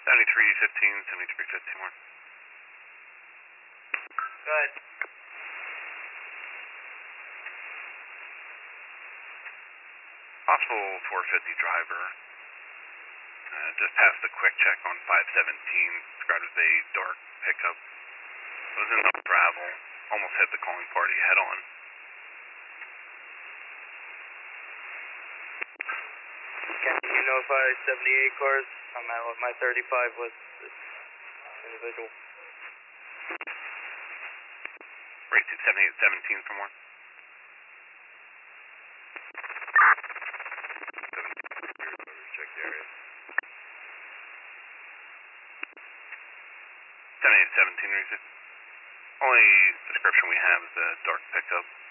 7315, 7351. Go ahead. Possible 450 driver. Just passed a quick check on 517. Described as a dark pickup. Was in the gravel. Almost hit the calling party head on. Can you notify 78 cars? I'm at my 35 with this individual. Rate 7817 for more. check the area. 7817, only description we have is a dark pickup.